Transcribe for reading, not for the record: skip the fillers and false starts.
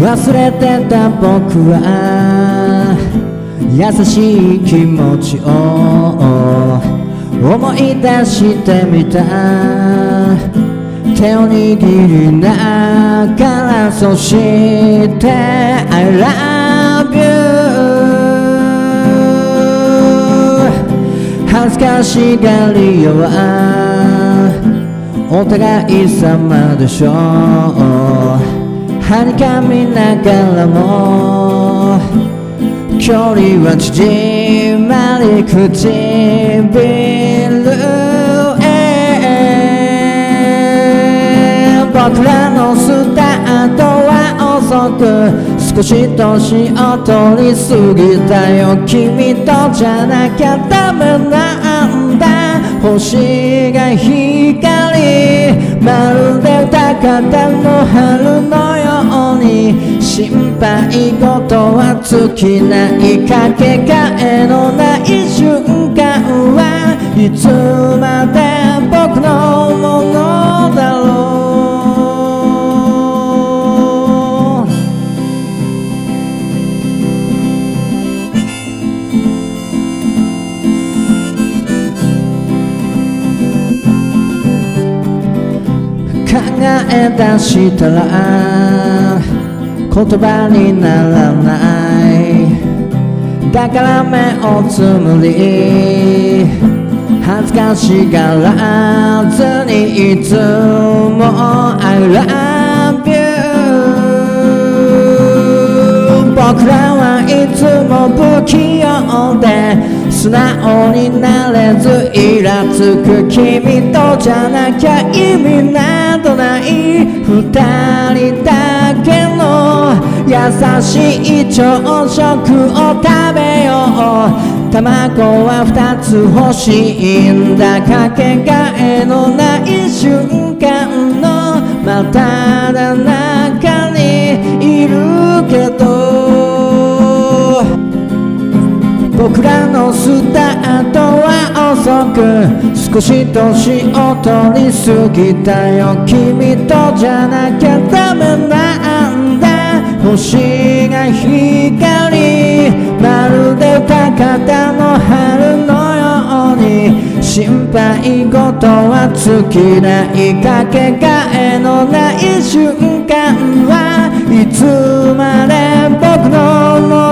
忘れてた僕は優しい気持ちを思い出してみた。手を握りながら、そして I love you。 恥ずかしがり屋はお互い様でしょう。はにかみながらも距離は縮まり、唇僕らのスタートは遅く、少し年を取り過ぎたよ。君とじゃなきゃダメなんだ。星が光、まるで高田の春のように、心配事は尽きない。かけがえのない瞬間はいつまで僕のものだろう。考え出したら言葉にならない。だから目をつむり恥ずかしがらずにいつも I love you。 僕らはいつも不器用で素直になれずイラつく。君とじゃなきゃ意味などない。二人だけの優しい朝食を食べよう。卵は二つ欲しいんだ。かけがえのない瞬間の真っただ中にいるけど、僕らのスタートは遅く、少し年を取り過ぎたよ。君とじゃなきゃダメなんだ。星が光、まるで高田の春のように、心配事は尽きない。かけがえのない瞬間はいつまで僕のもの